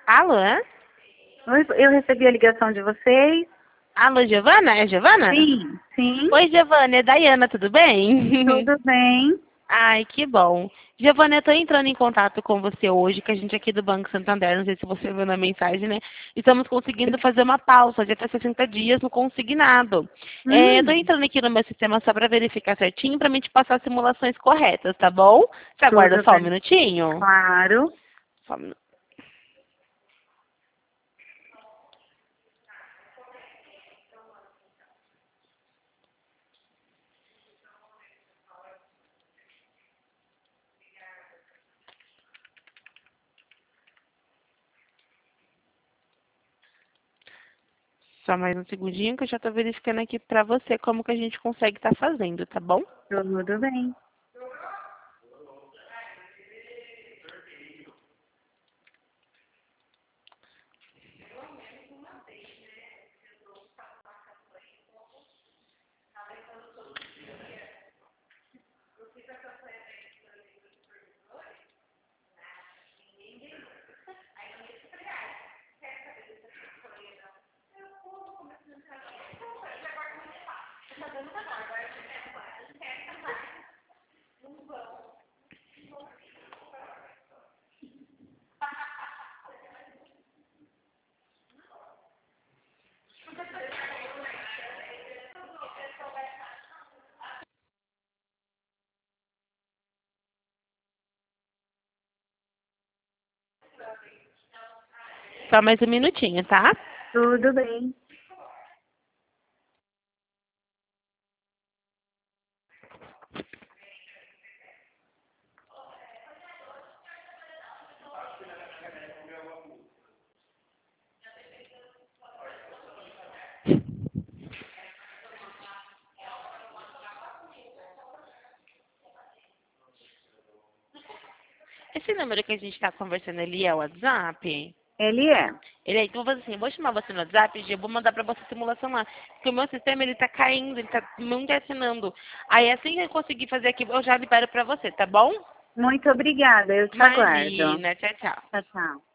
Alô? Oi, eu recebi a ligação de vocês. Alô, Giovana? É Giovana? Sim, sim, Oi, Giovana, é Dayana, tudo bem? tudo bem. Ai, que bom. Giovana, eu tô entrando em contato com você hoje, que a gente aqui do Banco Santander, não sei se você viu na mensagem, né? Estamos conseguindo fazer uma pausa de até 60 dias no consignado. Eu tô Hum, entrando aqui no meu sistema só para verificar certinho, para mim te passar as simulações corretas, tá bom? Você aguarda tudo só um bem. minutinho? Claro. Só um minuto. Só mais um segundinho que eu já tô verificando aqui pra você como que a gente consegue estar fazendo, tá bom? Tudo bem. Só mais um minutinho, tá? Tudo bem. Esse número que a gente tá conversando ali é o WhatsApp? Ele é. Ele é, então eu vou fazer assim, eu vou chamar você no WhatsApp e eu vou mandar pra você a simulação lá. Porque o meu sistema, ele tá caindo, ele tá não tá assinando. Aí assim que eu conseguir fazer aqui, eu já libero pra você, tá bom? Muito obrigada, eu te aguardo. Imagina, tchau, tchau. Tchau, tchau.